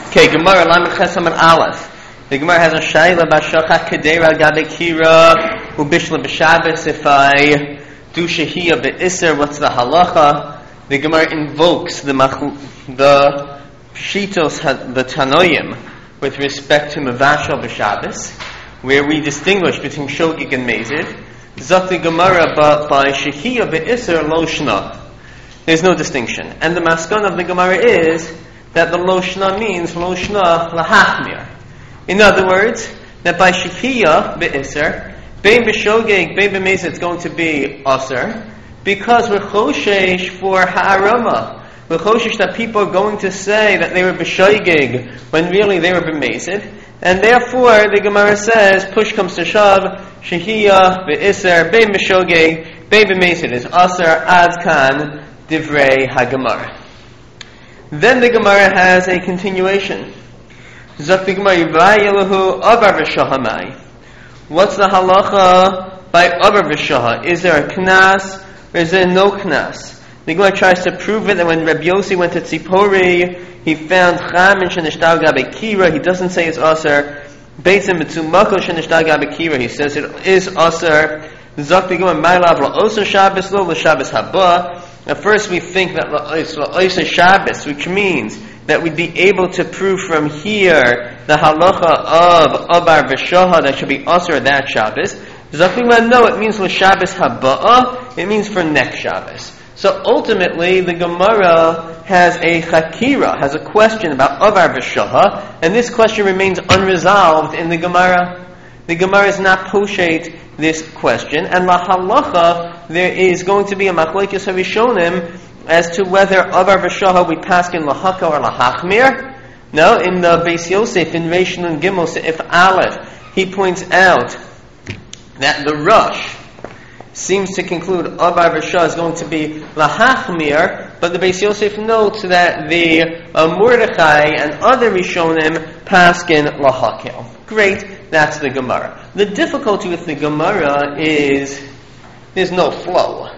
Okay, Gemara Lamed Chesam and Aleph. The Gemara has a shayla b'shachach kedera gabe kira ubishla b'Shabbos. If I do shehiyah be'isser, what's the halacha? The Gemara invokes the shitos, the tanoim, with respect to mevashal b'Shabbos, where we distinguish between shogig and mezid. Zok the Gemara, but by shehiyah be'isser lo shna, there's no distinction. And the maskon of the Gemara is that the lo shna means lo shna lahachmir. In other words, that by shehiyah be'isser, bein b'shogeg, bein b'mezid, it's going to be aser, because we're choshesh for ha'arama. We're choshesh that people are going to say that they were b'shogeg when really they were b'mezid, and therefore the Gemara says, push comes to shove, shehiyah be'isser, bein b'shogeg, bein b'mezid is aser, ad kan divrei haGemara. Then the Gemara has a continuation. Zok the Gemara, abar v'shahamai. What's the halacha by abar v'shaha? Is there a knas or is there no knas? The Gemara tries to prove it that when Rabbi Yossi went to Tzipori, he found cham and shenishtal gabe kira. He doesn't say it's aser. Beitzim b'tzumako shenishtal gabe kira. He says it is aser. Zok the Gemara, ma'alav la'oser Shabbos lo l'Shabbos haba. At first we think that it's la'oser Shabbos, which means that we'd be able to prove from here the halacha of abar v'shaha that should be aser that Shabbos. Zok the Gemara, no, it means l'Shabbos haba. It means for next Shabbos. So ultimately, the Gemara has a chakira, has a question about abar v'shaha, and this question remains unresolved in the Gemara. The Gemara is not poshet this question, and la halacha, there is going to be a machlokes harishonim as to whether abar v'shaha we pass in lahaka or lahachmir. No, in the Beis Yosef, in Reish Nun Gimel Seif Aleph, he points out that the Rosh seems to conclude abar v'shaha is going to be lahachmir, but the Beis Yosef notes that the Mordechai and other Rishonim paskin lahakel. Great, that's the Gemara. The difficulty with the Gemara is there's no flow.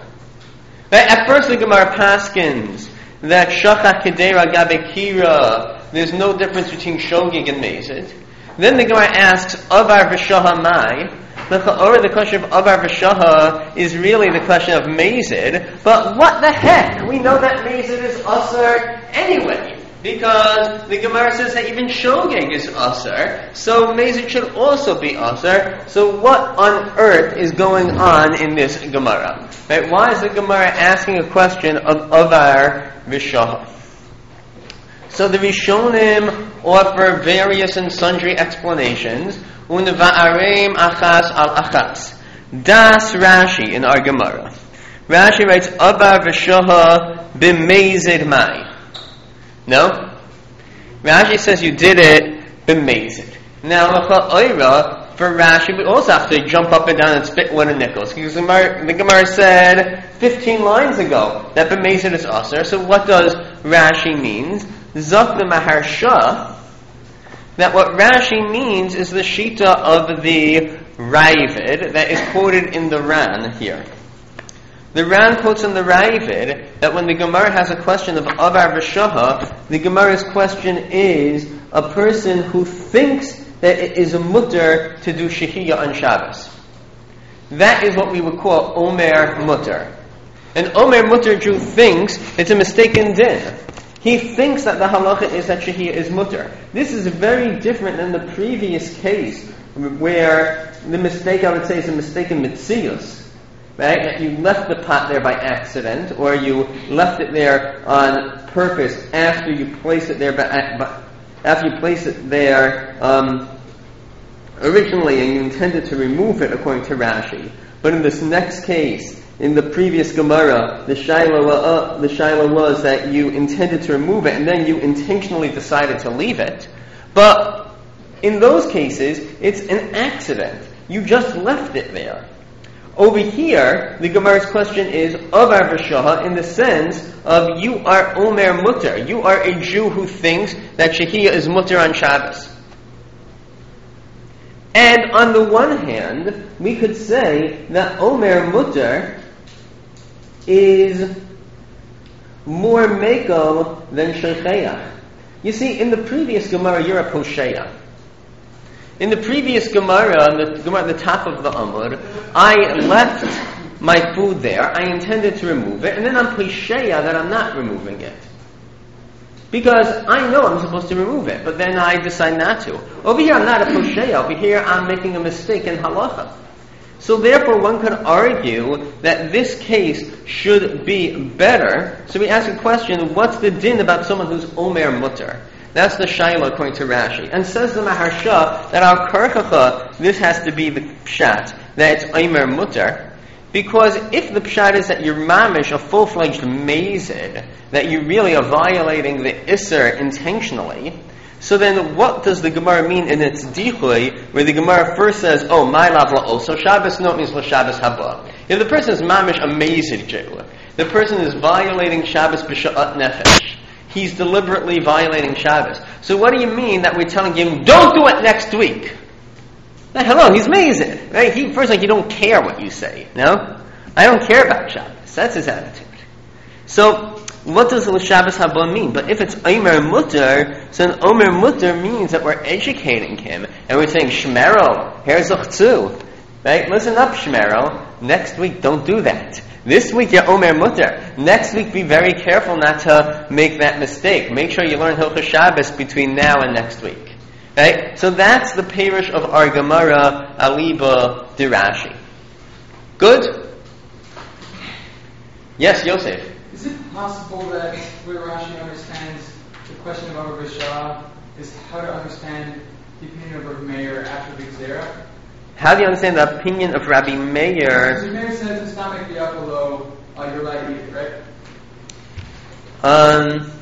At first the Gemara paskins that shachach kedera gabe kira, there's no difference between shogig and mezid. Then the Gemara asks abar v'shaha mai. The question of abar v'shaha is really the question of mezid, but what the heck? We know that mezid is aser anyway, because the Gemara says that even shogeg is aser, so mezid should also be aser. So what on earth is going on in this Gemara? Right? Why is the Gemara asking a question of avar v'shaha? So the Rishonim offer various and sundry explanations. Unva'areim achas al achas. Das Rashi in our Gemara. Rashi writes, abar v'shaha b'mezid mai. No? Rashi says you did it b'mezid. Now, for Rashi, we also have to jump up and down and spit one of nickels. Because the Gemara said 15 lines ago that b'mezid is aser. So what does Rashi mean? Zok the Maharsha, that what Rashi means is the shita of the Ravid that is quoted in the Ran here. The Ran quotes in the Ravid that when the Gemara has a question of abar v'shaha, the Gemara's question is a person who thinks that it is a mutter to do shehiyah on Shabbos. That is what we would call omer mutter. An omer mutter Jew thinks it's a mistaken din. He thinks that the halacha is that shehiyah is mutter. This is very different than the previous case where the mistake, I would say, is a mistake in mitzius. Right? That you left the pot there by accident, or you left it there on purpose after you place it there, originally, and you intended to remove it according to Rashi. But in this next case, in the previous Gemara, the shaila was that you intended to remove it, and then you intentionally decided to leave it. But in those cases, it's an accident. You just left it there. Over here, the Gemara's question is avar v'shaha in the sense of you are omer mutter. You are a Jew who thinks that shehiyah is mutter on Shabbos. And on the one hand, we could say that omer mutter is more mekel than shecheach. You see, in the previous Gemara, you're a Posheya. In the previous Gemara, the Gemara at the top of the Amud, I left my food there, I intended to remove it, and then I'm Posheya that I'm not removing it. Because I know I'm supposed to remove it, but then I decide not to. Over here, I'm not a Posheya. Over here, I'm making a mistake in halacha. So therefore, one could argue that this case should be better. So we ask a question, what's the din about someone who's Omer Mutter? That's the Shaila according to Rashi. And says the Maharsha that our Karchacha, this has to be the Pshat, that it's Omer Mutter. Because if the pshat is that you're mamish, a full-fledged mazid, that you really are violating the Isser intentionally, so then what does the Gemara mean in its dichui, where the Gemara first says, oh, my lav la'oso Shabbos, no, it means l'Shabbos haba. If the person is mamish a mazid Jew, the person is violating Shabbos b'sha'at nefesh. He's deliberately violating Shabbos. So what do you mean that we're telling him, don't do it next week? Hello, he's mazid, right? He don't care what you say, no? I don't care about Shabbos. That's his attitude. So, what does Shabbos haba mean? But if it's Omer Mutter, so then Omer Mutter means that we're educating him, and we're saying, Shmerel, herzochtzu, right? Listen up, Shmerel. Next week, don't do that. This week, you're Omer Mutter. Next week, be very careful not to make that mistake. Make sure you learn Hilchos Shabbos between now and next week. Right? So that's the parish of our Gemara Aliba Dirashi. Good? Yes, Yosef. Is it possible that where Rashi understands the question of Abba Bishah is how to understand the opinion of Rabbi Meir after the Gzera? How do you understand the opinion of Rabbi Meir? Rabbi Meir says in stomach the Apollo, you're allowed to eat it, right?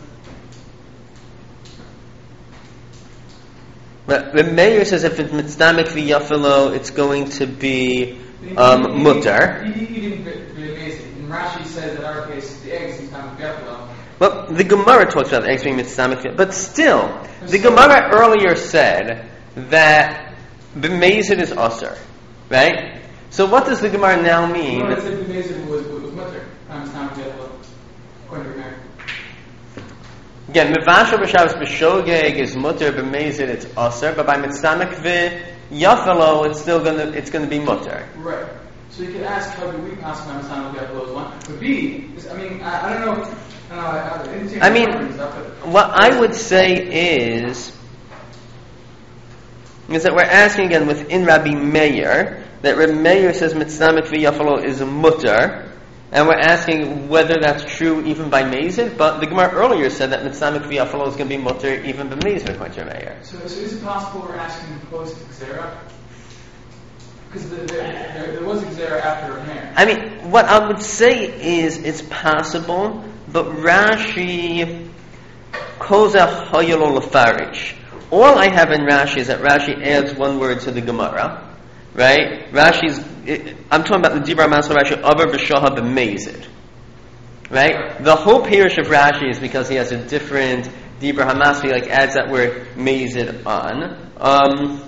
The Meir says if it's mitzdamek v'yafelo, it's going to be mutter. And Rashi says in our case, the eggs mitzdamek v'yafelo. Well, the Gemara talks about the eggs being mitzdamek v'yafelo, but still, the Gemara earlier said that b'mezid is aser, right? So what does the Gemara now mean? The Gemara said b'mezid was mutter, mitzdamek v'yafelo, according to Meir. Again, mivashal b'Shabbos b'shogeg is mutter, b'mezid it's aser, but by mitzamek v'yafelo it's going to be mutter. Right. So you could ask how do we pass on mitzamek v'yafelo is one, but B, I don't know. What I would say is that we're asking again within Rabbi Meir that Rabbi Meir says mitzamek v'yafelo is a mutter. And we're asking whether that's true even by Mezid, but the Gemara earlier said that Mitzamek v'yafalo is going to be mutter even by Mezid, according to Meir. So is it possible we're asking post Gzera? Because there was a Gzera after Meir. I mean, what I would say is it's possible, but Rashi calls out Hayalo Lefarish. All I have in Rashi is that Rashi adds one word to the Gemara. Right? I'm talking about the Dibra Masal Rashi, Avar B'Shaha B'Mezid. Right? The whole parish of Rashi is because he has a different Dibra Hamasvi, like adds that word Mezid on.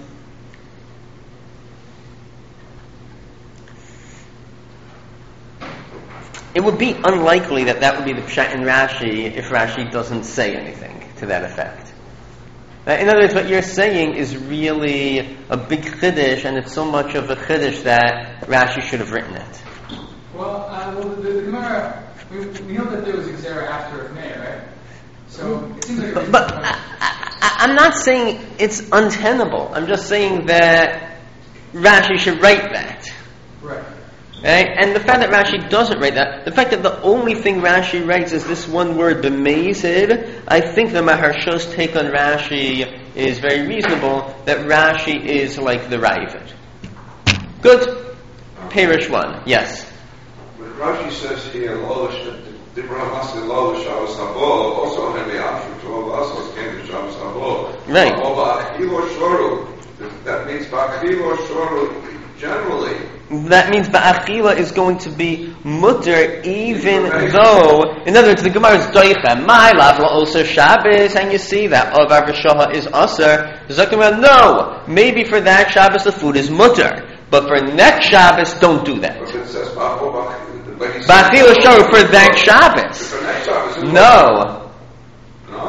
It would be unlikely that would be the Pshat in Rashi if Rashi doesn't say anything to that effect. In other words, what you're saying is really a big chiddush, and it's so much of a chiddush that Rashi should have written it. Well, the Gemara, we know that there was a Gzera after Meir, right? So it seems like. But I'm not saying it's untenable. I'm just saying that Rashi should write that. Right. Right? And the fact that Rashi doesn't write that, the fact that the only thing Rashi writes is this one word, b'mezid, I think the Maharsha's take on Rashi is very reasonable, that Rashi is like the Ravid. Good? Parish 1, yes. When Rashi says here, the Brahmas in Lo Shabbos Habo, also when they after 12 Assos came to Shabbos Habo. Right. That means Ba'achilo Shoru generally. That means Ba'achila is going to be mutter even though, in other words, the Gemara is doicha, my lav la'oser Shabbos, and you see that Avar B'Shaha is aser. The Gemara, no, maybe for that Shabbos the food is mutter, but for next Shabbos, don't do that. But it says Ba'achila Shoru for that Shabbos. For next Shabbos. No.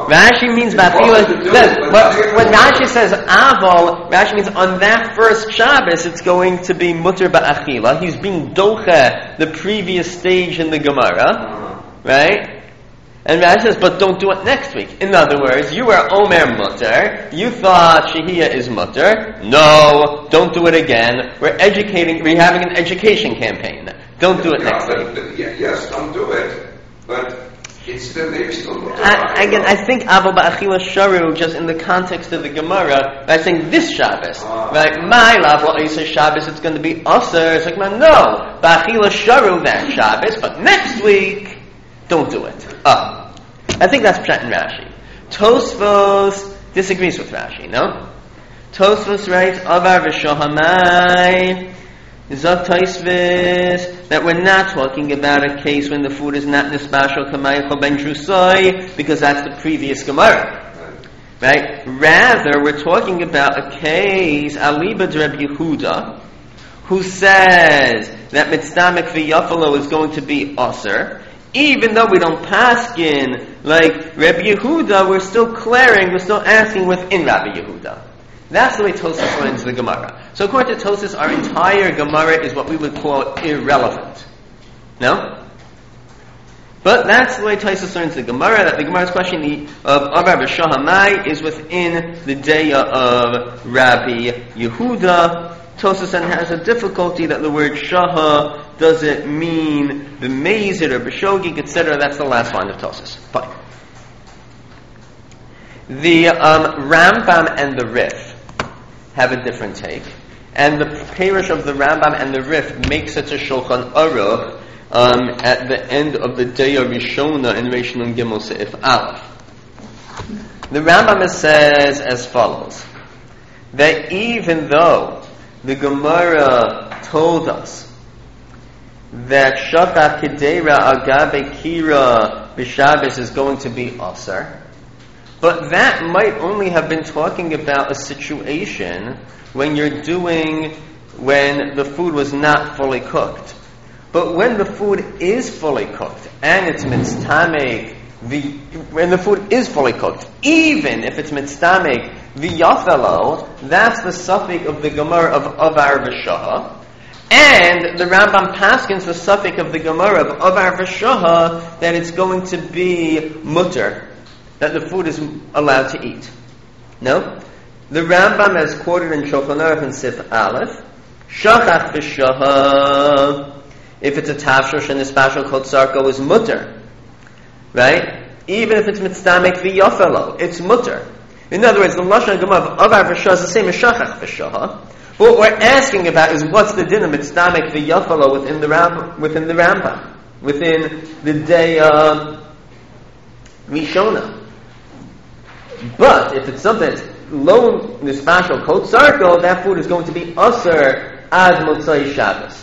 Rashi means ba'achila. When Rashi says aval, Rashi means on that first Shabbos it's going to be mutter ba'achila. He's being docha the previous stage in the Gemara, right? And Rashi says, but don't do it next week. In other words, you were Omer mutter. You thought Shehiyah is mutter. No, don't do it again. We're having an education campaign. Don't do it next week. Yes, don't do it. But it's still, maybe still mutter. Again, I think Aval Ba'achila Sharu, just in the context of the Gemara, by saying this Shabbos, right? My Lav Isa Shabbos, it's going to be Aser. It's like, no, Ba'achila Sharu that Shabbos, but next week, don't do it. I think that's Pshat and Rashi. Tosfos disagrees with Rashi, no? Tosfos writes, Avar v'shohamai, Zok Tosfos, that we're not talking about a case when the food is not nispashal kamaycho ben drusoi, because that's the previous Gemara. Right? Rather, we're talking about a case, Alibad Reb Yehuda, who says that mitzamek v'yafalo is going to be aser. Even though we don't paskin like Rabbi Yehuda, we're still clearing, we're still asking within Rabbi Yehuda. That's the way Tosfos learns the Gemara. So according to Tosfos, our entire Gemara is what we would call irrelevant. No? But that's the way Tosfos learns the Gemara, that the Gemara's question of Rabbi Shahamai is within the day of Rabbi Yehuda. Tosfos has a difficulty that the word Shaha doesn't mean the Mazid or B'shogig, etc. That's the last line of Tosfos. Fine. The Rambam and the Rif have a different take, and the parish of the Rambam and the Rif makes it a Shulchan Aruch at the end of the day of Rishona in Reish Nun Gimel Seif Aleph. The Rambam says as follows, that even though the Gemara told us that Shachach Kedera Agabe Kira B'Shabbos is going to be Aser, but that might only have been talking about a situation when the food was not fully cooked. But when the food is fully cooked, and it's mitztameg, when the food is fully cooked, even if it's mitztameg v'yafelo, that's the suffix of the Gemara of Avar v'Shaha. And the Rambam paskins the suffix of the Gemara of Avar v'Shaha that it's going to be mutter, that the food is allowed to eat. No? The Rambam has quoted in Shulchan Aruch in Sif Aleph, Shachach v'Shaha, if it's a tafshel shenispashal kotzarko is mutter. Right? Even if it's mitzdamek v'yafelo, it's mutter. In other words, the Lashon Gemara of Avar v'Shaha is the same as Shachach v'Shaha. But what we're asking about is what's the din of mitzdamek v'yafelo within the Rambam, within the day of Rishona. But if it's something that's lo nispashal kotzarko, that food is going to be aser ad motzai Shabbos.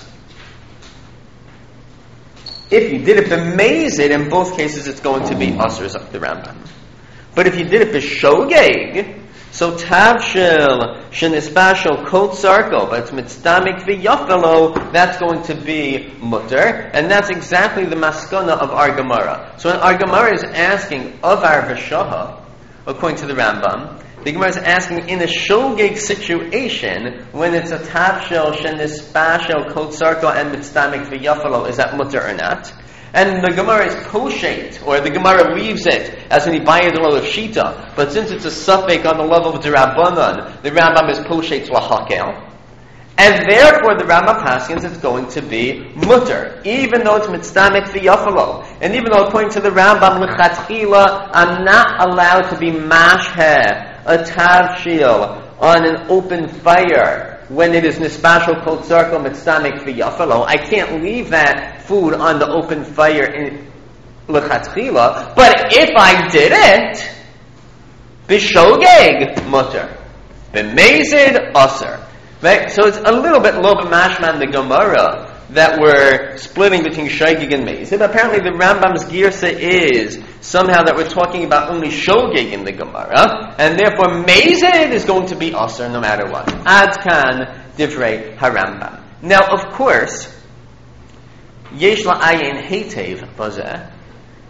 If you did it b'mezid, in both cases it's going to be asers of the Rambam. But if you did it b'shogeg, so tavshil shenispashal kotzarko, but it's mitzdamik v'yafelo, that's going to be mutter, and that's exactly the maskana of our Gemara. So when our Gemara is asking Avar v'Shaha, according to the Rambam, the Gemara is asking in a shogeg situation when it's a tavshel shenispashel kotzarko and mitztamik v'yafalo, is that mutter or not? And the Gemara is poshet, or the Gemara leaves it as an ibayah the of shita. But since it's a suffix on the level of D'Rabbanan, the Rambam is poshet lahakel, and therefore the Rambam paskins it's going to be mutter, even though it's mitztamik v'yafalo. And even though according to the Rambam l'chatchila, I'm not allowed to be mashheh a tavshil on an open fire when it is nispashal kotzarko mitztamik v'yafalo. I can't leave that food on the open fire in l'chatchila. But if I did it, b'shogeg mutter, b'mezid aser. Right? So it's a little bit lo b'mashman the Gemara that we're splitting between shogeg and mezid. Apparently the Rambam's girsa is somehow that we're talking about only shogeg in the Gemara, and therefore mezid is going to be aser no matter what. Ad kan divrei harambam. Now, of course, yesh la'ayin heitev bazeh,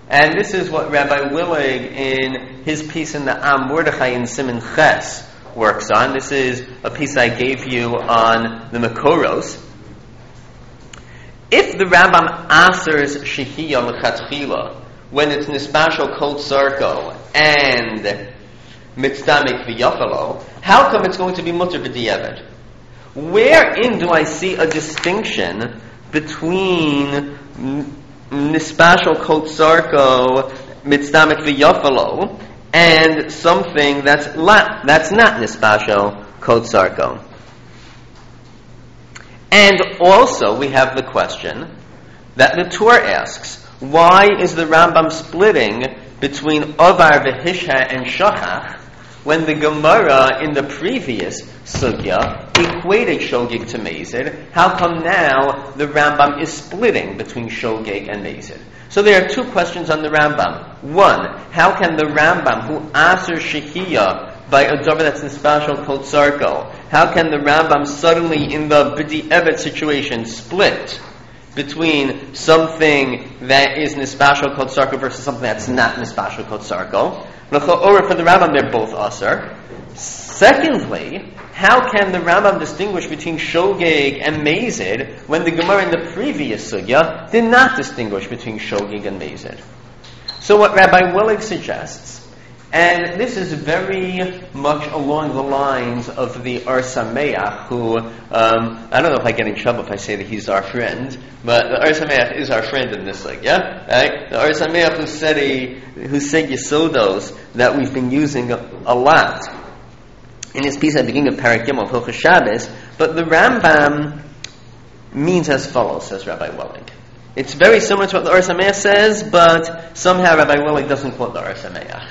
And this is what Rabbi Willig, in his piece in the Am Mordechai in Siman Ches, works on. This is a piece I gave you on the Makoros. If the Rambam asers Shehiyah L'chatchila, when it's Nispashal Kol Tzarko and Mitzdamik V'yafalo, how come it's going to be Mutter B'di'evet? Wherein do I see a distinction between Nispashal Kol Tzarko, Mitzdamik V'yafalo, and something that's not Nispashal Kol Tzarko? And also we have the question that the Torah asks, why is the Rambam splitting between Ovar V'Hisha and Shachach when the Gemara in the previous Sugya equated Shogeg to Mezid? How come now the Rambam is splitting between Shogeg and Mezid? So there are two questions on the Rambam. One, how can the Rambam, who asers Shehiyah by a davar that's Nispashal Kol Tzarko, how can the Rambam suddenly in the B'di'evet situation split between something that is Nispashal Kol Tzarko versus something that's not Nispashal Kol Tzarko? Or for the Rambam, they're both aser. Secondly, how can the Rambam distinguish between Shogeg and Mezid when the Gemara in the previous Sugya did not distinguish between Shogeg and Mezid? So what Rabbi Willig suggests, and this is very much along the lines of the Or Sameach, who, I don't know if I get in trouble if I say that he's our friend, but the Or Sameach is our friend in this like, yeah? Right? The Or Sameach who said Yesodos that we've been using a lot in his piece at the beginning of Parak Gimel, Hilchos Shabbos, but the Rambam means as follows, says Rabbi Willig. It's very similar to what the Or Sameach says, but somehow Rabbi Willig doesn't quote the Or Sameach.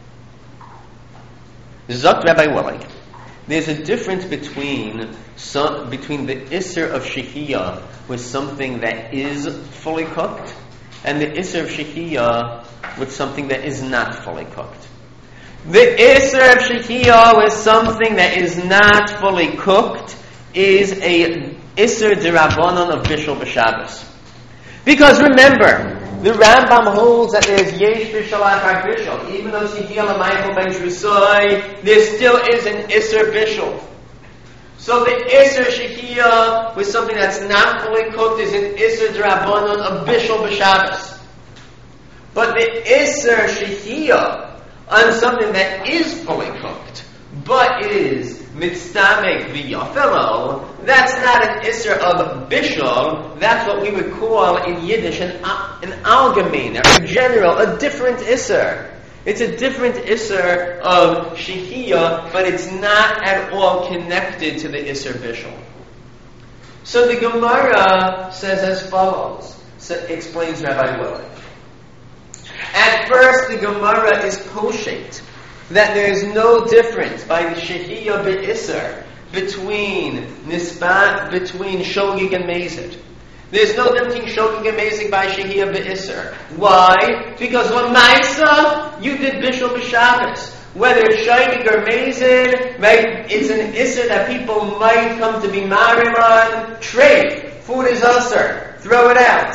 Zok Rabbi Willig, there's a difference between the Isser of Shehiyah with something that is fully cooked and the Isser of Shehiyah with something that is not fully cooked. The Isser of Shehiyah with something that is not fully cooked is a Isser D'Rabbanan of Bishul B'Shabbos. Because remember, the Rambam holds that there's Yesh Bishul Achar Bishul. Even though Shehiyah L'Maychel Ben Shusai, there still is an Isser Bishul. So the Isser Shehiyah with something that's not fully cooked is an Isser D'Rabbanan of Bishul B'Shabbos. But the Isser Shehiyah on something that is fully cooked, but is Mitzdamik V'yafelo, that's not an Isser of Bishul, that's what we would call in Yiddish an Algemeiner, in general, a different Isser. It's a different Isser of Shehiyah, but it's not at all connected to the Isser Bishul. So the Gemara says as follows, explains Rabbi Willig. At first, the Gemara is poshet that there is no difference by the Shehiyah Be'isser between Shogeg and Mezid. There's no difference between Shogeg and Mezid by Shehiyah Be'isser. Why? Because L'maisa, you did Bishul B'Shabbos. Whether it's Shogeg or Mezid, right, it's an Isser that people might come to be marim on. Trade. Food is usher. Throw it out.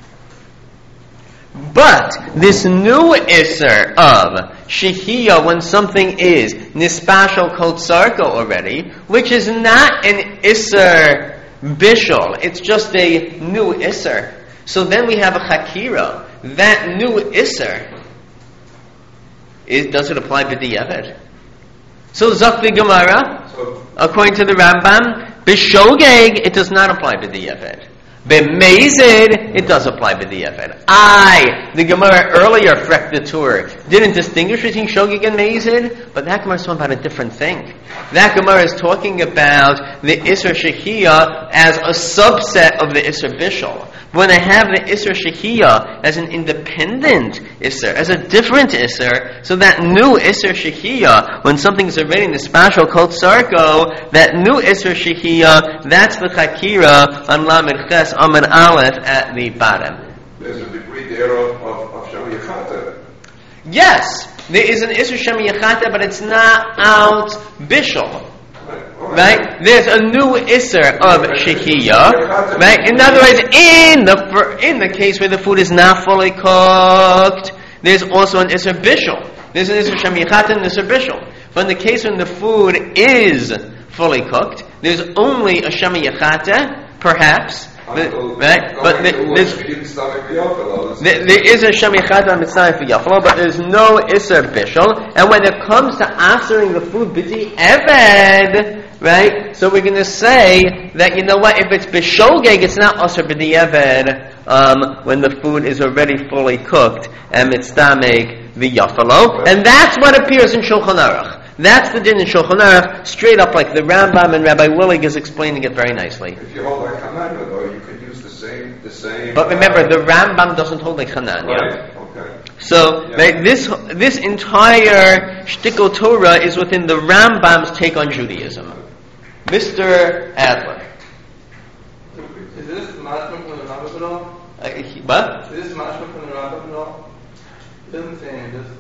But this new Isser of Shehiyah, when something is Nispashal Kol Tzarko already, which is not an Isser Bishul, it's just a new Isser. So then we have a Chakira. That new Isser, does it apply B'di'evet? So Zok the Gemara, according to the Rambam, B'Shogeg, it does not apply B'di'evet. B'Mezid, it does apply B'di'evet. The Gemara earlier, Frek the Tur, didn't distinguish between Shogeg and Mezid, but that Gemara is talking about a different thing. That Gemara is talking about the Isser Shehiyah as a subset of the Isser Bishul. When I have the Isser Shehiyah as an independent Isser, as a different Isser, so that new Isser Shehiyah, when something's already in the Nispashal Kol Tzarko, that new Isser Shehiyah, that's the Chakira on Lamed Ches Amud Aleph at the bottom. There's a degree there of Shem Yechata. Yes, there is an Isser Shem Yechata, but it's not out Bishul. right? There's a new Isser of Shehiyah, right? In other words, in the case where the food is not fully cooked, there's also an Isser Bishul. There's an Isser Shemiyachata and an Isser Bishul. But in the case when the food is fully cooked, there's only a Shemiyachata, perhaps, right? But there is a Shemiyachata mitzvah for Yafalo, but there's no Isser Bishul. And when it comes to answering the food b'di eved, right? So we're going to say that, you know what, if it's b'shogeg, it's not Asr b'di eved, when the food is already fully cooked, and mitzvah the Yafalo. And that's what appears in Shulchan Aruch. That's the din in Shulchan Aruch, straight up like the Rambam and Rabbi Willig is explaining it very nicely. If you hold like Hananya, though, you could use the same. But remember, the Rambam doesn't hold like Hananya. Right. Okay. So this entire shtickle Torah is within the Rambam's take on Judaism. Mr. Adler. Is this mashma from the Rambam at all? What? Is this mashma from the Rambam at all? It doesn't say any of this.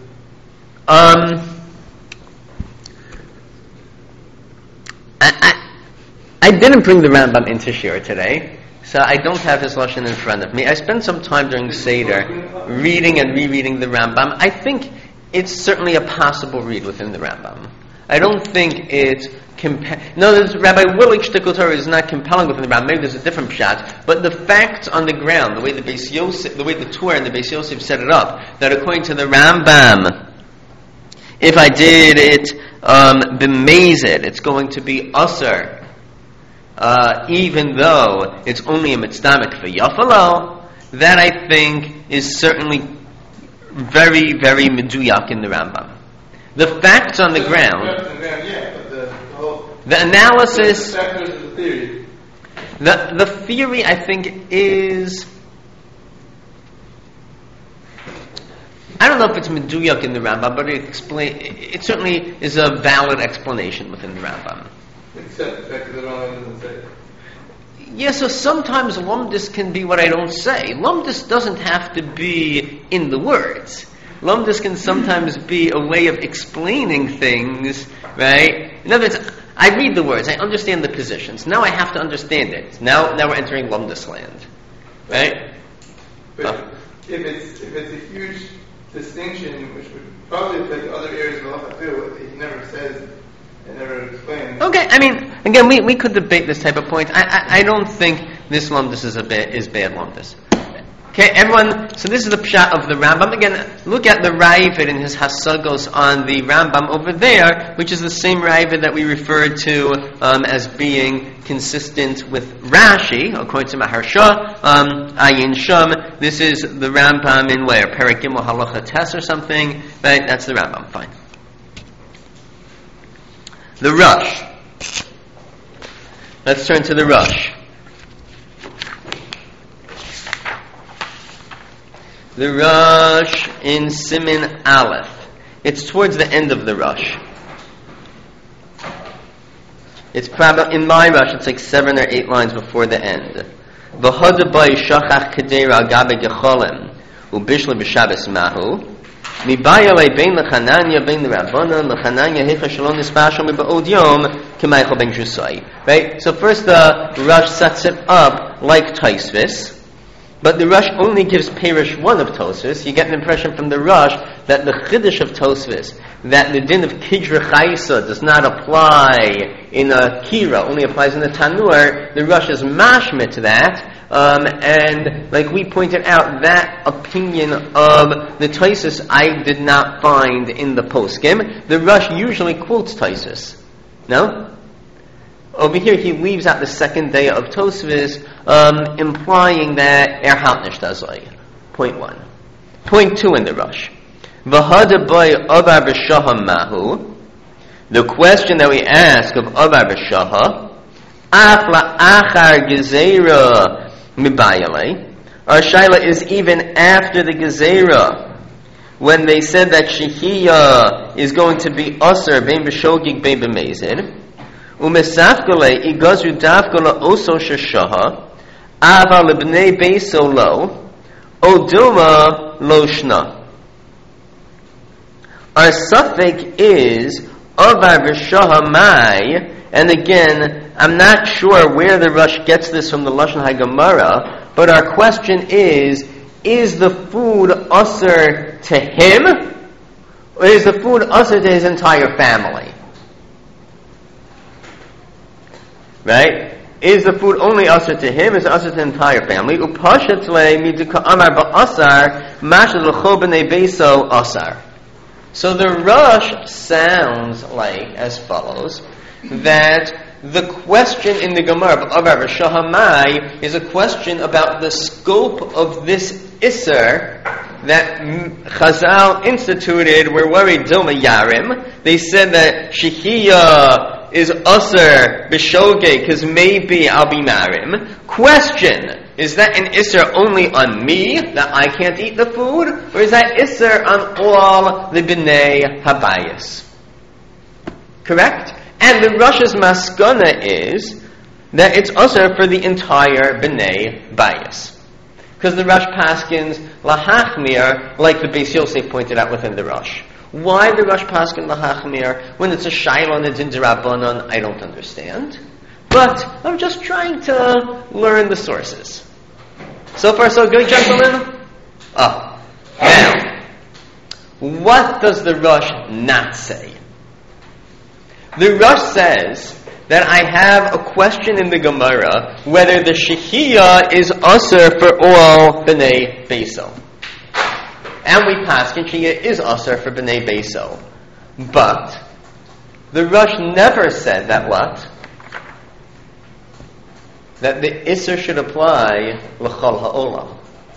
I didn't bring the Rambam into Shir today, so I don't have his Lashon in front of me. I spent some time during Seder reading and rereading the Rambam. I think it's certainly a possible read within the Rambam. I don't think it's Rabbi Willig Shtickle Torah is not compelling within the Rambam. Maybe there's a different pshat, but the facts on the ground, the way the Beis Yosef, the way the Torah and the Beis Yosef set it up, that according to the Rambam, if I did it b'mezid, it's going to be usher, even though it's only a mitzdamek for yafalo. That I think is certainly very, very meduyak in the Rambam. The facts on the ground, the analysis, the theory, I think is. I don't know if it's meduyak in the Rambam, but it certainly is a valid explanation within the Rambam. Except the fact that the Rambam doesn't say it. Yeah, so sometimes lumdis can be what I don't say. Lumdis doesn't have to be in the words. Lumdis can sometimes be a way of explaining things, right? In other words, I read the words, I understand the positions. Now I have to understand it. Now we're entering lumdis land, right? But if it's a huge distinction, which would probably affect other areas of halacha too, he never says and never explains. Okay, I mean, again, we could debate this type of point. I don't think this lumdis is bad lumdis. Okay, everyone, so this is the pshat of the Rambam. Again, look at the Ravid in his Hasagos on the Rambam over there, which is the same Ravid that we referred to as being consistent with Rashi, according to Maharsha, Ayin Sham. This is the Rambam in where? Perek Gimel Halacha Tes or something, right? That's the Rambam, fine. The Rush. Let's turn to the Rush. The Rush in Siman Aleph. It's towards the end of the Rush. It's probably, in my Rush, it's like 7 or 8 lines before the end. V'hodabai shachach kedera agabe gecholem ubishla b'shabes mahu mibayale bein lechananya bein l'rabbanan lechananya hecha shalom nispashal mibaod yom k'maychol ben shusai. Right? So first the Rush sets it up like Taisvis. But the Rush only gives Perish 1 of Tosfos. You get an impression from the Rush that the Chiddush of Tosfos, that the din of Kidra Chaisa does not apply in a Kira, only applies in a Tanur. The Rush is mashmit to that. And like we pointed out, that opinion of the Tosfos I did not find in the Poskim. The Rush usually quotes Tosfos. No? Over here, he leaves out the second day of Tosfos, implying that halt nicht azay. Point 1. Point 2 in the Rush. V'hada boy avar b'shaha mahu. The question that we ask of avar b'shaha, af la'achar gezerah mibayale. Our shaila is even after the gezerah, when they said that shehiyah is going to be aser bein b'shogig bein b'mezid. Umesafkole igazru davkola oso sheshaha ava lebnei beiso lo oduma lo shna. Our suffix is avar v'shaha mai And again, I'm not sure where the Rosh gets this from the Lashon HaGemara, but our question is the food usher to him, or is the food usher to his entire family? Right? Is the food only usher to him, is it usher to the entire family? So the Rosh sounds like as follows, that the question in the Gemara of Rav Shahamai is a question about the scope of this Isser that Chazal instituted. We're worried Dilma Yarim. They said that Shechiyah is Usser B'Shogeg because maybe I'll be Marim. Question, is that an Isser only on me, that I can't eat the food? Or is that Isser on all the B'nai Habayis? Correct? And the Rosh's maskana is that it's Usser for the entire B'nai Bayis. Because the Rosh paskins lahachmir, like the Beis Yosef pointed out within the Rosh. Why the Rosh paskin lahachmir when it's a shayla and it's in D'Rabbanan? I don't understand. But I'm just trying to learn the sources. So far so good, gentlemen? Now, what does the Rosh not say? The Rosh says that I have a question in the Gemara whether the Shechiyah is Usser for all B'nai Beiso. And we pass Shechiyah is Usser for B'nai Beiso. But the Rosh never said that what? That the Isser should apply L'chol Ha'olam.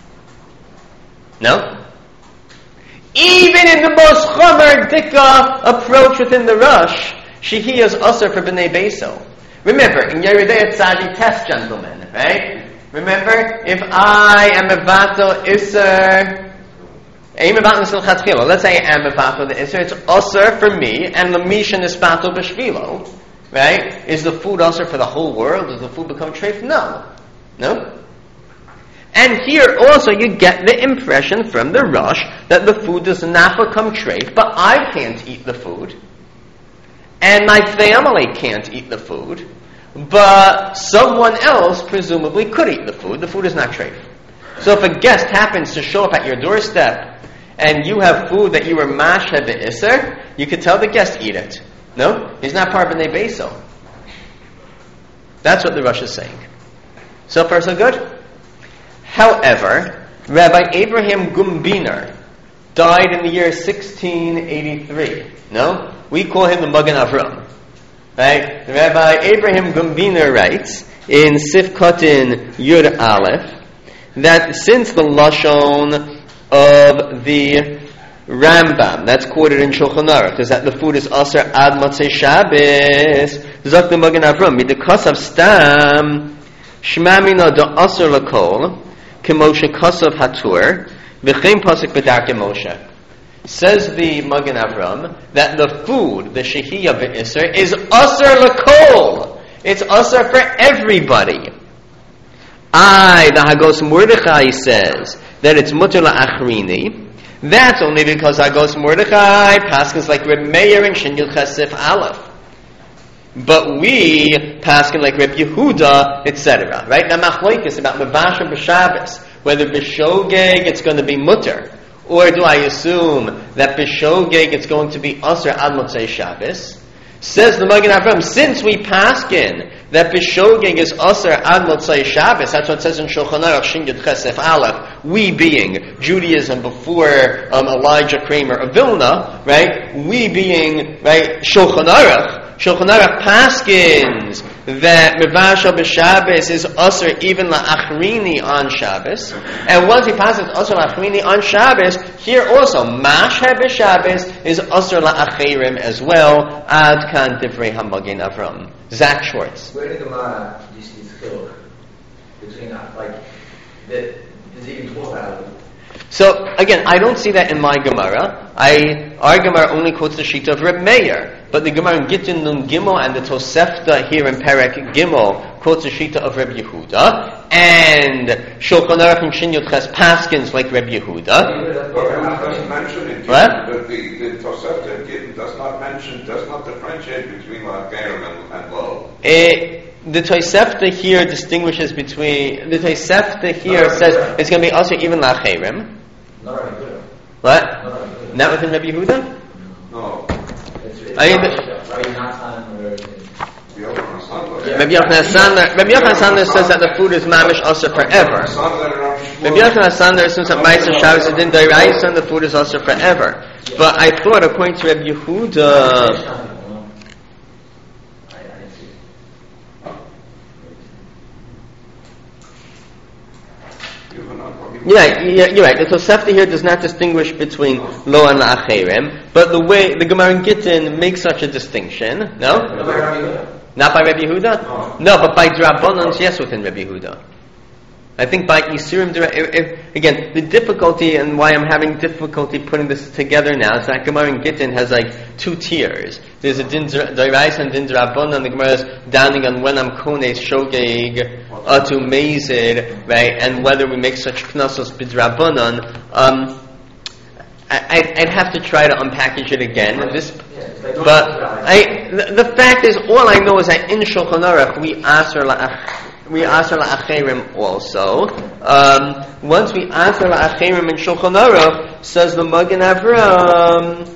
No? Even in the most Chomer Dika approach within the Rosh, Shechiyah is Usser for B'nai Beiso. Remember, in Yeridei Tzadi test, gentlemen, right? Remember, if I am a Vato Isser, let's say I am a Vato the Isser, it's Usser for me, and the Mishan is Vato B'Shvilo, right? Is the food Usser for the whole world? Does the food become treif? No. And here also you get the impression from the Rosh that the food does not become treif, but I can't eat the food. And my family can't eat the food, but someone else presumably could eat the food. The food is not treif. So if a guest happens to show up at your doorstep and you have food that you were masheh be'isser, you could tell the guest, eat it. No? He's not part of B'nai Beiso. That's what the Rosh is saying. So far so good? However, Rabbi Abraham Gumbiner died in the year 1683. No? We call him the Magen Avram. Right? Rabbi Abraham Gumbiner writes in Sif Kotin Yud Aleph that since the Lashon of the Rambam, that's quoted in Shulchan Aruch, is that the food is Aser Ad Motzei Shabbos, Zok the Magen Avram, Midikasav Stam, Shmamina da Aser Lakol, Kemoshe Kasav Hatur, V'chein Pasuk B'darke Moshe. Says the Magen Avram that the food, the Shechiyah B'Isser, is Aser Lakol. It's Aser for everybody. The Hagos Mordechai says that it's Mutter La'achrini. That's only because Hagos Mordechai paskins like Reb Meir and Shin Yud Chesif Aleph. But we paskin like Reb Yehuda, etc. Right? Now Machlokes about Mevasher B'Shabbos, whether B'Shogeg it's going to be Mutter, or do I assume that B'Shogeg it's going to be Aser Ad Motzei Shabbos? Says the Magen Avram, since we paskin that B'Shogeg is Aser Ad Motzei Shabbos, that's what it says in Shulchan Aruch Shin Yud Chesef Aleph, we being Judaism before Elijah Kramer of Vilna, right? We being, right, Shulchan Aruch paskins that Mevashal b'Shabbos is Aser even la'achrini on Shabbos, and once he passes Aser la'achrini on Shabbos, here also Masheh b'Shabbos is Aser la'achirim as well. Ad kan divrei HaMagen Avram. Zach Schwartz. Where did the Gemara do you see this chiluk between like that? Is even talk about it? So again, I don't see that in my Gemara. Our Gemara only quotes the sheet of Reb Meir, but the Gemara in Gittin Nun Gimel and the Tosefta here in Perek Gimel quotes the Shita of Reb Yehuda, and Shulchan Aruch and Shin Yud Ches paskins like Reb Yehuda. Doesn't mention it. What? But the Tosefta Gittin does not differentiate between La'acherim and Lo. The Tosefta here distinguishes between, the Tosefta here says it's going to be also even La'acherim. Not Rabbi Yehuda. What? Not Rabbi Yehuda. Not within Rabbi Yehuda? No. It's I mean, Rabbi Nathan or Rabbi Yochanan Sandler says that the food is mamish also forever. Rabbi Yochanan Sandler assumes that Ma'aser Shabbos is in Doraisa and the food is also forever. But I thought, according to Rabbi Yehuda, yeah, you're right. The Tosefta here does not distinguish between Lo and La'acherim, but the way the Gemara in Gittin makes such a distinction, no? Not by Rabbi Yehuda? No, but by Drabbanans, yes, within Rabbi Yehuda. I think by Yisurim, again, the difficulty and why I'm having difficulty putting this together now is that Gemara in Gittin has like two tiers. There's a Din D'Oraisa and Din D'Rabbanan. The Gemara is downing on when I'm Kones Shogeg to Mazid, right, and whether we make such Knossos B'Drabbanan. I'd have to try to unpackage it again. But the fact is, all I know is that in Shulchan Aruch we aser la'acherim also. Once we aser la'acherim in Shulchan Aruch, says the Magen Avraham,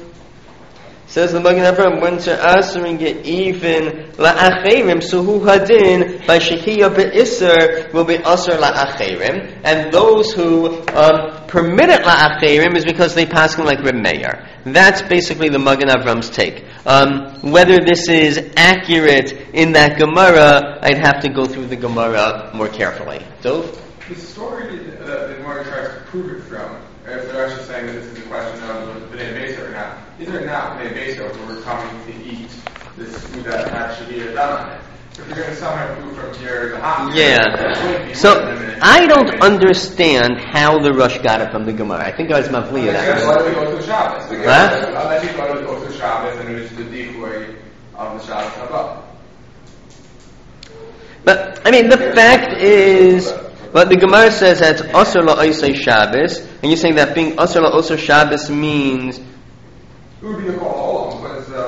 when to asering it even la'acherim, so who hadin by shechiyah be'isr will be aser la'acherim, and those who permit it la'acherim is because they pass him like Reb Meir. That's basically the Magen Avram's take. Whether this is accurate in that Gemara, I'd have to go through the Gemara more carefully. Dov? The story that Gemara tries to prove it from, if they're actually saying that this is a question of B'nai Besa or not, these are not B'nai Besa who are coming to eat this food that actually is done on it. If you're going to somehow prove from here the hot, yeah. So I don't understand how the Rush got it from the Gemara. I think I was Mavliya that. Why do we go to Shabbos? Huh? Unless you go to Shabbos and it was the decoy of the Shabbos above. But I mean, the fact is, what the Gemara says that it's Asr La'osei Shabbos, and you're saying that being Asr La'osei Shabbos means. It would be a call, but it's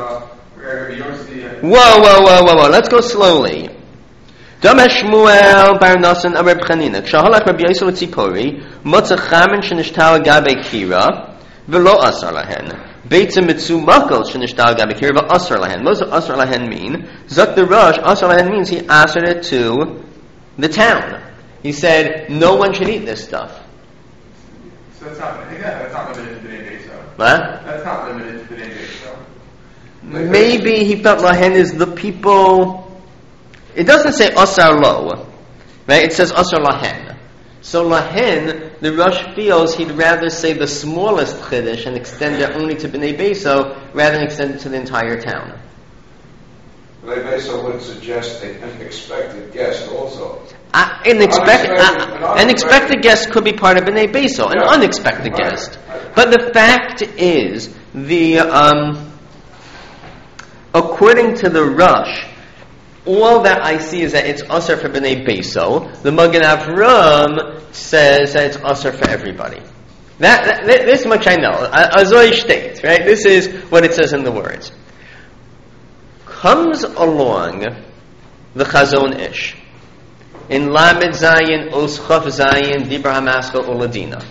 Whoa. Let's go slowly. Damesh Shmuel Bar Nasan Reb Chanina. Kshahalach Reb Yosef Tzipori, Motza Chamin Shenishtal Gabe Kira, Velo Asar Lahen. Beitzim Mitzu Makal Shenishtal Gabe Kira, Velo Asar Lahen. What does Asar Lahen mean? Zok the Rosh, Asar Lahen means he answered it to the town. He said, no one should eat this stuff. So that's not limited to B'nai Besa. What? That's not limited to B'nai Besa. Maybe he thought Lahen is the people. It doesn't say Asar Lo, right? It says Asar Lahen. So Lahen, the Rosh feels he'd rather say the smallest Chiddush and extend it only to B'nai Besa rather than extend it to the entire town. B'nai Besa would suggest an expected guest also. An expected guest could be part of B'nai Besa, an unexpected guest. But the fact is, according to the Rush, all that I see is that it's Asr for B'nai Besa. The Magen Avram says that it's Asr for everybody. This much I know. Azoi state, right? This is what it says in the words. Comes along the Chazon Ish in Lamed Zayin Os Chav Zayin Dibra Hamaska Oladina.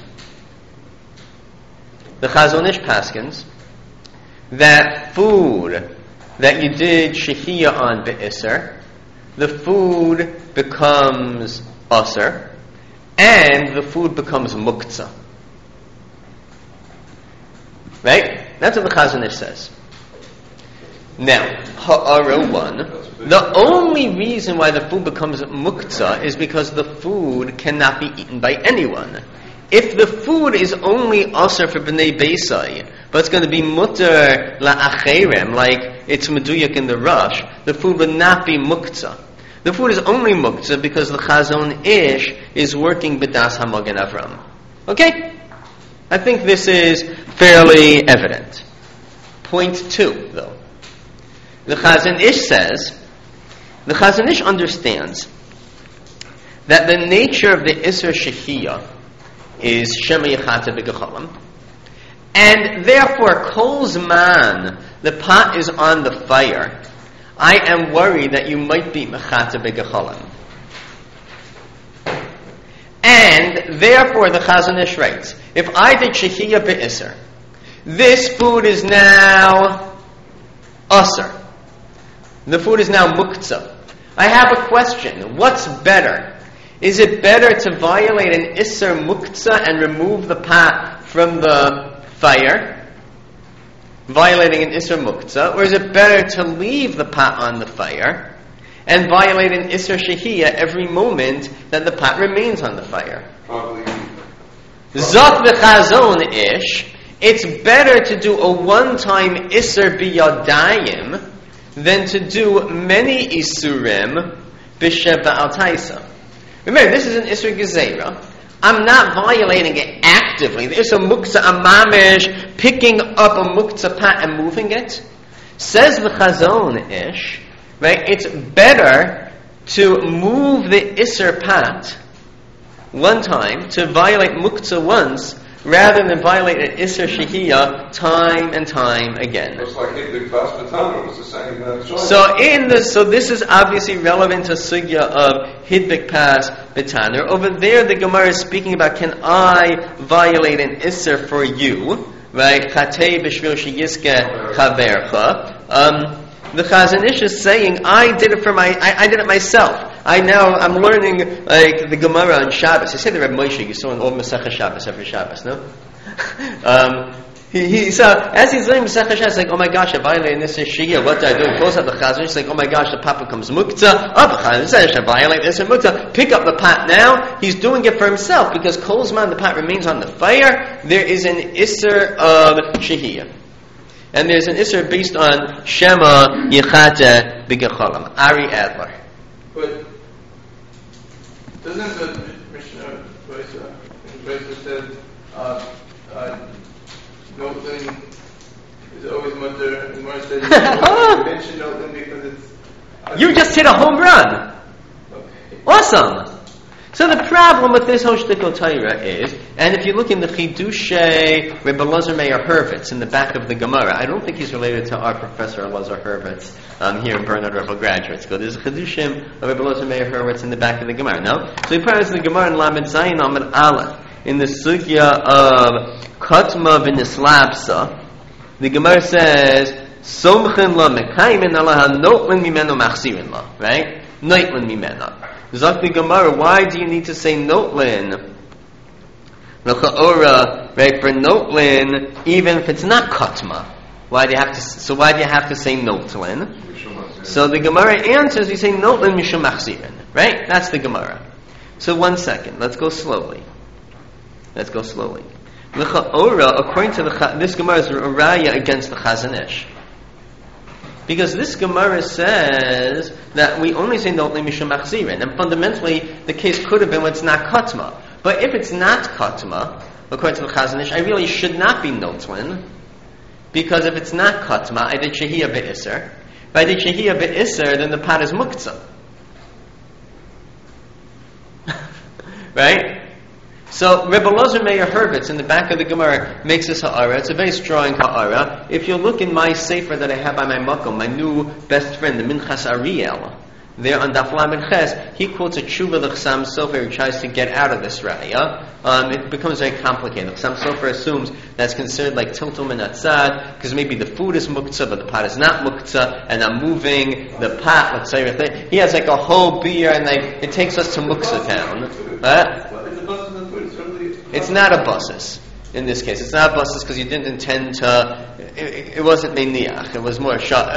The Chazon Ish paskins that food that you did shechiyah on be'isr, the food becomes asr, and the food becomes muktzah. Right? That's what the Chazon Ish says. Now, ha'ara one, the only reason why the food becomes muktzah is because the food cannot be eaten by anyone. If the food is only asr for B'nai Besa, but it's going to be mutter la'acherem, like it's meduyuk in the Rush, the food would not be muktzah. The food is only muktzah because the Chazon Ish is working b'das HaMagen Avram. Okay? I think this is fairly evident. Point 2, though. The Chazon Ish says The Chazon Ish understands that the nature of the Isser Shehiyah is Shema Yechata B'Gecholim, and therefore Kol Zman, the pot is on the fire, I am worried that you might be Mechata B'Gecholim. And therefore the Chazon Ish writes, if I did Shehiyah B'Isser, this food is now Asr. The food is now Muktzah. I have a question. What's better? Is it better to violate an Isser Muktzah and remove the pot from the fire, violating an Isser Muktzah, or is it better to leave the pot on the fire and violate an Isser Shehiyah every moment that the pot remains on the fire? Zot v'chazon ish, it's better to do a one-time Isser biyadayim than to do many Isurim b'sheva al taisa. Remember, this is an Isser Gezerah. I'm not violating it actively. The Isser Muktzah Amamish, picking up a Muktzah pot and moving it. Says the Chazon Ish, right? It's better to move the Isser pot one time, to violate Muktzah once, rather than violate an Isser Shehiyah time and time again. It's like Hidbik Bas B'Tanur, it's the same choice. So this is obviously relevant to sugya of Hidbik Pas B'Tanur. Over there, the Gemara is speaking about, can I violate an Isser for you? Right? Chatei b'shvil sheyiske chavercha. The Chazon Ish is saying, I did it myself. I'm learning like the Gemara on Shabbos. You say the Reb Moshe, you saw in all Masechah Shabbos every Shabbos, no? So as he's learning Masechah Shabbos, like, oh my gosh, I violated this Shehiyah. What did I do? He pulls out the Chazon Ish, like, oh my gosh, the pot becomes Muktzah. Oh, the Chazon Ish, I violate this Muktzah. Pick up the pot now. He's doing it for himself because Kol Zman, the pot remains on the fire. There is an Isser of Shehiyah. And there's an Isser based on Shema Yechata B'Gecholim. Ari Adler. But doesn't the Mishnah Brisa said Notlin is always mutter, and Mara said you mention Notlin because it's... You just hit a home run! Okay. Awesome! So the problem with this Hoshtikol Torah is, and if you look in the Chidushei Rebbe Elazar Meir Hurwitz in the back of the Gemara, I don't think he's related to our Professor Elazar Hurwitz here in Bernard Revel Graduate School. There's a Chidushim of Rebbe Elazar Meir Hurwitz in the back of the Gemara, no? So he probably the Gemara in Lamed Zayin Amid Aleph, in the Sugya of Katma v'Nislapsa. The Gemara says, Somchin la mekaymin alaha notlin mimeno machzirin la, right? Notlin mimeno. Zok the Gemara, why do you need to say notlin? L'cha'ora, right? For notlin, even if it's not katma, why do you have to say notlin? So the Gemara answers, you say notlin mishum machzirin, right? That's the Gemara. So 1 second, let's go slowly. L'cha'ora, according to this Gemara, is a raya against the Chazon Ish. Because this Gemara says that we only say notlin mishum machzirin, and fundamentally the case could have been when it's not katma. But if it's not katma, according to the Chazon Ish, I really should not be notlin, because if it's not katma, I did shehiyah be'isser. If I did shehiyah be'isser, then the pot is muktzah. Right? So Rebbe Elazar Meir Hurwitz in the back of the Gemara makes this ha'ara. It's a very strong ha'ara. If you look in my sefer that I have by my makom, my new best friend, the Minchas Ariel, there on Daf Lamed Ches, he quotes a tshuva of Chassam Sofer who tries to get out of this raya. It becomes very complicated. Chassam Sofer assumes that's considered like tiltum and atzad, because maybe the food is muktzah, but the pot is not muktzah, and I'm moving the pot, let's say, he has like a whole beer, and it takes us to muktzah town. It's not a buses in this case. It's not a buses because you didn't intend to. It wasn't meniach. It was more shot.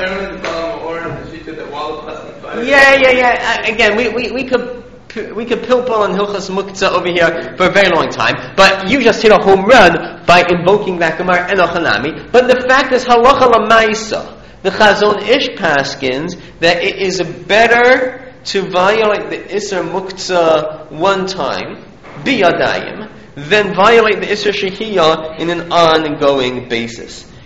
Yeah. Again, we could pilpul on Hilchas Muktzah over here for a very long time, but you just hit a home run by invoking that Gemara Enochanami. But the fact is, halacha lamaisa, the Chazon Ish paskins that it is better to violate the Isser Muktzah one time, biyadayim, then violate the Isser Shehiyah in an ongoing basis.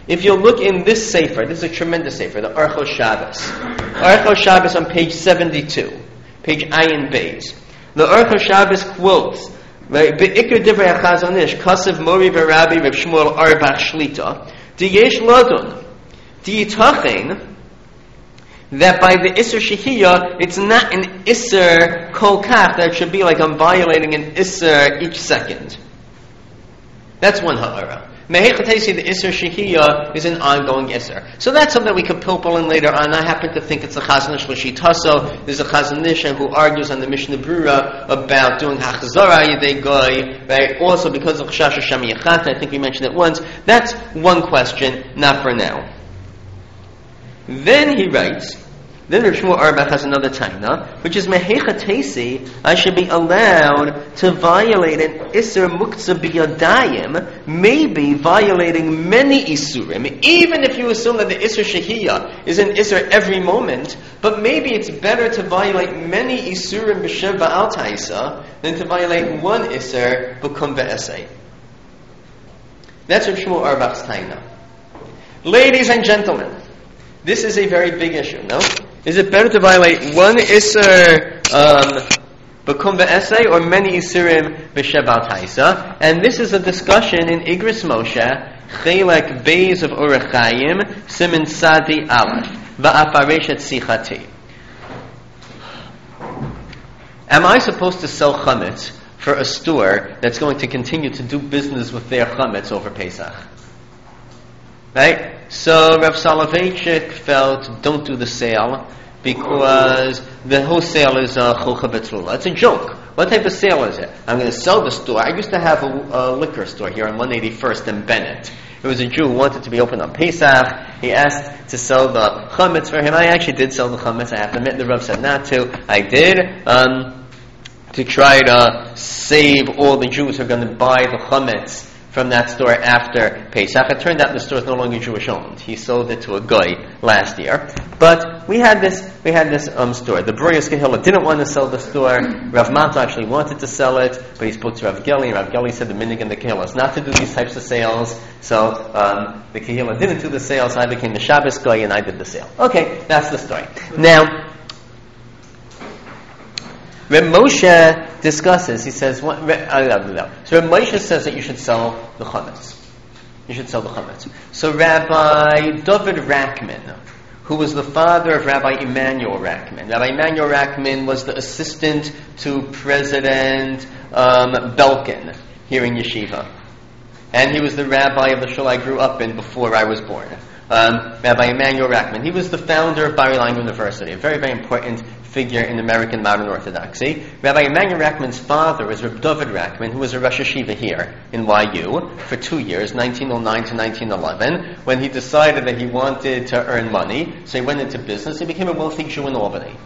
If you look in this sefer, this is a tremendous sefer, the Orchos Shabbos. Orchos Shabbos on page 72, page Ayin Beis. The Orchos Shabbos quotes, Be'ikr divrei HaChazon Ish, Kasev Mori v'Rabbi Reb Shmuel Auerbach Shlita, Diyesh Ladun, Diyitachen, that by the Isser Shehiyah, it's not an Isser Kol Kach, that it should be like I'm violating an Isser each second. That's one ha'ara. Mehechatesi, the Isser Shehiyah, is an ongoing Isser. So that's something we could pilpul in later on. I happen to think it's a Chazon Ish L'Shitaso. There's a Chazon Ish who argues on the Mishnah Brura about doing Hachzara Yedei Goy, right? Also because of Chashash Hashem Yechat, I think we mentioned it once. That's one question, not for now. Then he writes, then Rav Shmuel Auerbach has another taina, which is Mehechatesi, I should be allowed to violate an Isser Muktzah B'Yadayim, maybe violating many Isurim, even if you assume that the Isser Shehiyah is an Isser every moment, but maybe it's better to violate many Isurim B'Shev Ba'al Taisa than to violate one Isser B'Kum Ve'esei. That's Rav Shmuel Auerbach's taina. Ladies and gentlemen, this is a very big issue, no? Is it better to violate one Isser B'Kum Ve'esei or many Isurim B'Shev Ba'al Taisa? And this is a discussion in Igros Moshe, Chelek Beis of Orech Chaim, Siman Sadi Aleph, Va'afareshet Sichati. Am I supposed to sell chametz for a store that's going to continue to do business with their chametz over Pesach? Right? So Rav Soloveitchik felt, don't do the sale because the whole sale is chocha betlula. It's a joke. What type of sale is it? I'm going to sell the store. I used to have a liquor store here on 181st and Bennett. It was a Jew who wanted to be open on Pesach. He asked to sell the chametz for him. I actually did sell the chametz. I have to admit, the Rav said not to. I did. To try to save all the Jews who are going to buy the chametz from that store after Pesach. It turned out the store is no longer Jewish owned. He sold it to a guy last year. But we had this store. The Brurias Kehillah didn't want to sell the store. Rav Mato actually wanted to sell it, but he spoke to Rav Geli, and Rav Geli said the minhag in the Kehillah is not to do these types of sales. So the Kehillah didn't do the sales. I became the Shabbos guy, and I did the sale. Okay, that's the story. Now, Reb Moshe discusses, he says, so Reb Moshe says that you should sell the chametz. You should sell the chametz. So Rabbi David Rackman, who was the father of Rabbi Emanuel Rackman. Rabbi Emanuel Rackman was the assistant to President Belkin here in Yeshiva. And he was the rabbi of the shul I grew up in before I was born. Rabbi Emanuel Rackman. He was the founder of Bar Ilan University, a very, very important figure in American modern Orthodoxy. Rabbi Emanuel Rackman's father was Reb David Rackman, who was a Rosh Yeshiva here in YU for 2 years, 1909 to 1911, when he decided that he wanted to earn money. So he went into business. He became a wealthy Jew in Albany.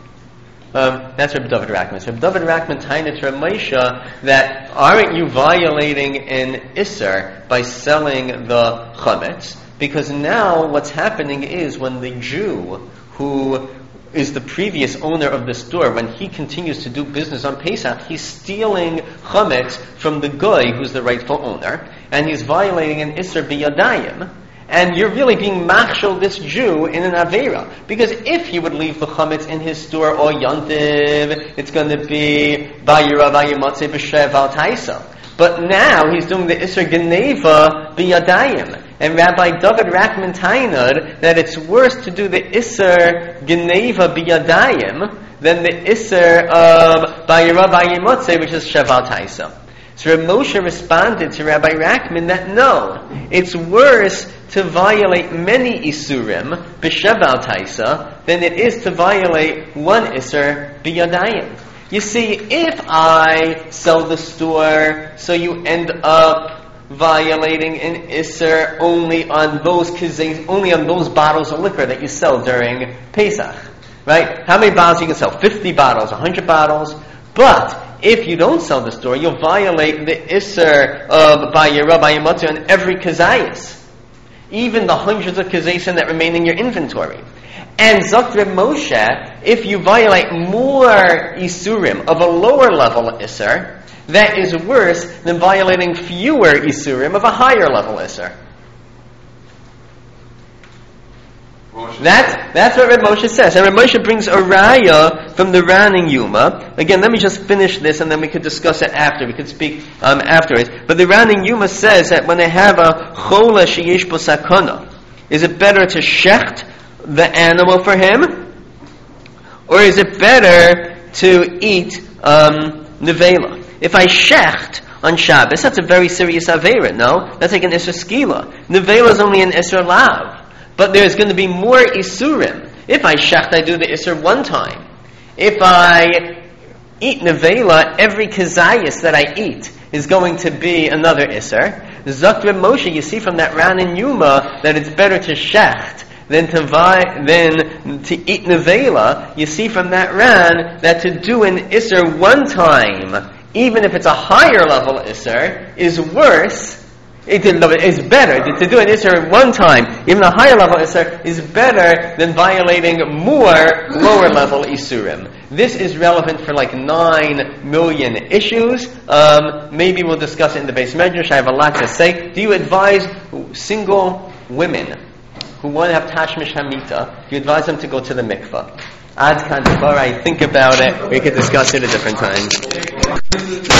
That's Reb David Rackman. So Reb David Rackman tained to Reb Moshe that aren't you violating an Isser by selling the chametz? Because now what's happening is when the Jew who is the previous owner of the store, when he continues to do business on Pesach, he's stealing chametz from the guy who's the rightful owner, and he's violating an Isser b'yadayim, and you're really being machshel this Jew in an Aveira. Because if he would leave the chametz in his store or Yontiv, it's going to be Bayira Bayimatzeh B'Shev Al Taisa. But now he's doing the Isser Geneva b'yadayim. And Rabbi David Rackman tainad that it's worse to do the Isser Geneva b'yadayim than the Isser of Bayira Bayimatzeh, which is Sheval Taisa. So Reb Moshe responded to Rabbi Rackman that no, it's worse to violate many Isurim b'Sheval Taisa than it is to violate one Isser b'yadayim. You see, if I sell the store, so you end up violating an Isser only on those bottles of liquor that you sell during Pesach, right? How many bottles you can sell? 50 bottles, 100 bottles. But if you don't sell the store, you'll violate the Isser of Bayira Bayimatzeh on every kazayas, even the hundreds of kazayas that remain in your inventory. And Zok Reb Moshe, if you violate more Isurim of a lower level Isser, that is worse than violating fewer Isurim of a higher level Isser. That's what Reb Moshe says. And Reb Moshe brings a raya from the Ran and Yuma. Again, let me just finish this and then we could discuss it after. We could speak afterwards. But the Ran and Yuma says that when they have a chola sheyesh bo sakana, is it better to shecht the animal for him? Or is it better to eat nevela? If I shecht on Shabbos, that's a very serious avera, no? That's like an Isser Skila. Nevela is only an Isser Lav. But there's going to be more Isurim. If I shecht, I do the Isser one time. If I eat nevela, every kazayas that I eat is going to be another Isser. Zok Reb Moshe, you see from that Ran and Yuma that it's better to shecht than to eat nevela. You see from that Ran that to do an Isser one time, even if it's a higher level Isser, is worse. It's better to do an Isser one time, even a higher level Isser, is better than violating more lower level Isurim. This is relevant for like 9 million issues. Maybe we'll discuss it in the Beis Medrash. I have a lot to say. Do you advise single women who want to have Tashmish Hamita, do you advise them to go to the mikvah? Ad kan, all right, think about it. We could discuss it at different times.